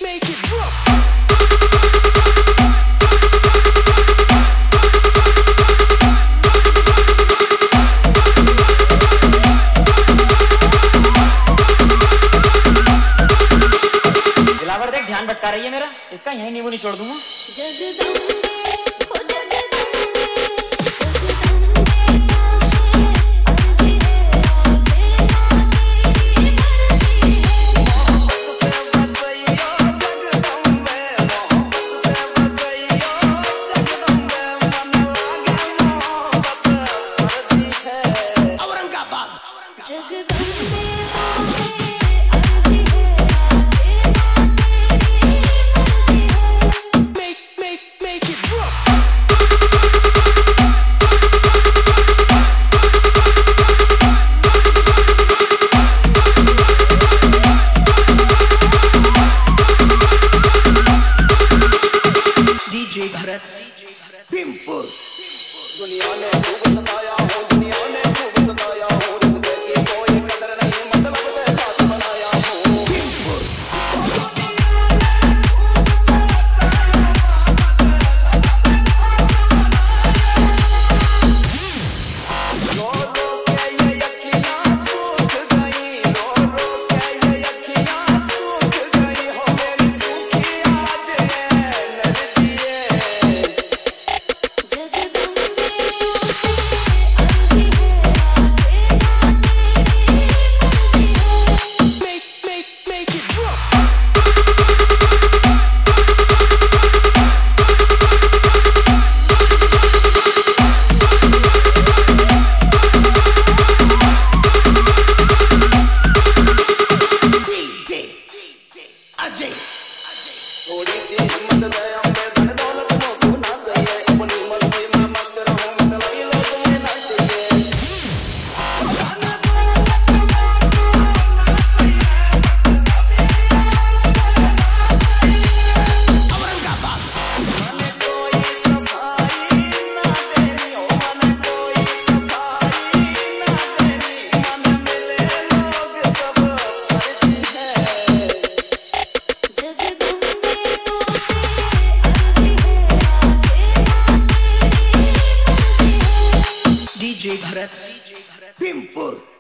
make it drop. Dilawar देख ध्यान भटका रही है मेरा, इसका यहीं नींबू निचोड़ दूंगा। भीमपुर दुनिया ने खूब सताया हो, दुनिया ने खूब सताया हो, रिश्ते की कोई कदर नहीं, मतलब से खास बनाया हो। भीमपुर रो रो के ये अखियां सूख गई, रो रो के ये अखियां सूख गई हो, मेरी सूखी आज ये नजरिए। थोड़ी सी हिम्मत दे हमने धन दौलत मोह ना चाहिए, अपनी मस्ती में मस्त रहूं, मतलब ये लोग में ना चाहिए। धन दौलत मोह ना चाहिए, औरंगाबाद मन कोई सफाई ना देनी हो, मन कोई सफाई ना देनी, मन मिले लोग सब फर्जी है। DJ Bharat, Bhimpur।